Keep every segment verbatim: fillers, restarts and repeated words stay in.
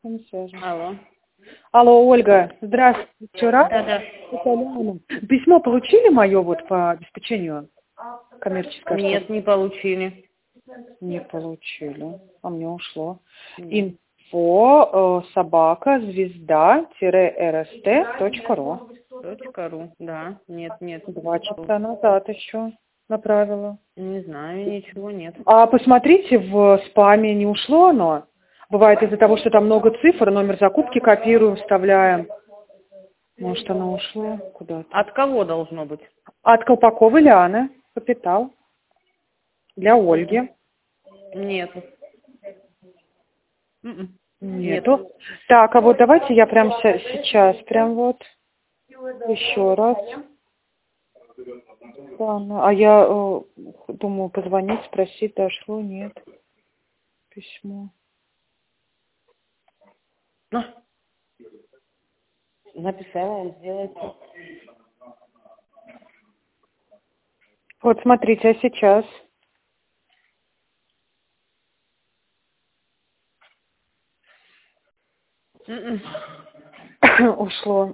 Не свяжем. Алло. Алло, Ольга, здравствуйте. Вчера Да, да. письмо получили мое вот по обеспечению коммерческое? Нет, не получили. Не получили. А мне ушло. Нет. Инфо э, собака звезда рст точка ру. Точка ру, да. Нет, нет. Два часа назад еще направила. Не знаю, ничего нет. А посмотрите, в спаме не ушло оно? Бывает из-за того, что там много цифр, номер закупки копируем, вставляем. Может, оно ушло куда-то. От кого должно быть? От Колпаковой Лианы, капитал. Для Ольги. Нет. М-м. Нету. Нет. Так, а вот давайте я прям с- сейчас, прям вот, еще раз. Ладно. А я э, думаю, позвонить, спросить, дошло, нет. Письмо. На. Написала, сделайте. Вот смотрите, а сейчас? М-м. Ушло.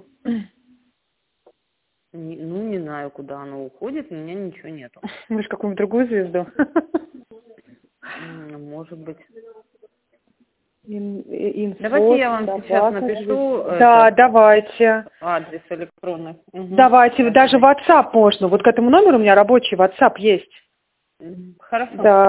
Не- ну, не знаю, куда оно уходит, у меня ничего нету. Может, какую-нибудь другую звезду? М, Может быть. Ин- инфо, Давайте я вам сейчас собака, напишу звезда. Да, этот давайте. адрес электронный. Угу. Давайте, даже WhatsApp можно. Вот к этому номеру у меня рабочий WhatsApp есть. Хорошо. Да.